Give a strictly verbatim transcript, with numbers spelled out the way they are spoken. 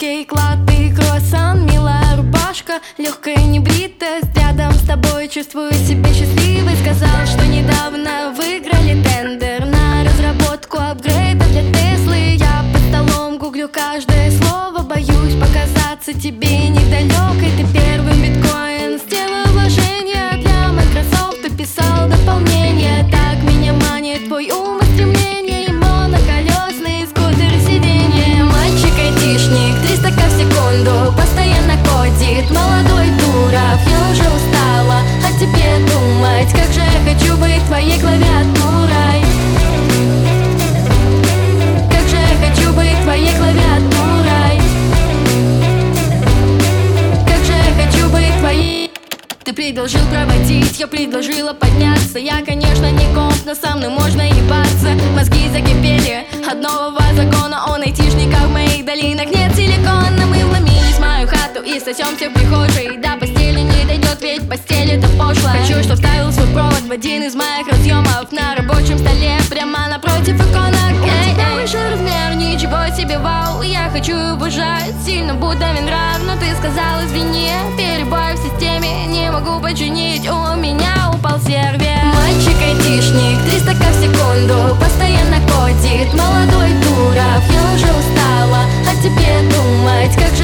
шейк, латте, круассан, милая рубашка, легкая небритая. Рядом с тобой чувствую себя счастливой. Сказал, что недавно выиграли тендер на разработку апгрейда для Теслы. Я под столом гуглю каждое слово, боюсь показаться тебе недалекой. Ты первым биткоин сделал вложение для Microsoft, ты писал дополнение. Так меня манит твой ум и стремление, и моноколесные скутеры сиденья. Мальчик-айтишник, триста ка в секунду, постоянно кодит. Молодой дурак, я уже устала о тебе думать. Как же я хочу быть твоей клавиатурой. Как же я хочу быть твоей клавиатурой. Как же я хочу быть твоей. Ты предложил проводить, я предложила подняться. Я, конечно, не комп, но со мной можно ебаться. Мозги закипели от нового закона. Он айтишника в моих долинах нет силикона. Мы вломились в мою хату и сосемся в прихожей. До постели не дойдет, ведь постель это пошло. Хочу, чтоб вставил свой провод в один из моих разъемов на рабочем столе, прямо напротив иконок. Эй, эй, большой размер, ничего себе, вау. Я хочу его жать, сильно будто винрав. Но ты сказал, извини, перебой в системе, не могу починить, у меня упал сервер. Мальчик-айтишник, триста ка в секунду, постоянно кодит. Молодой дурак, я уже устала о тебе думать. Как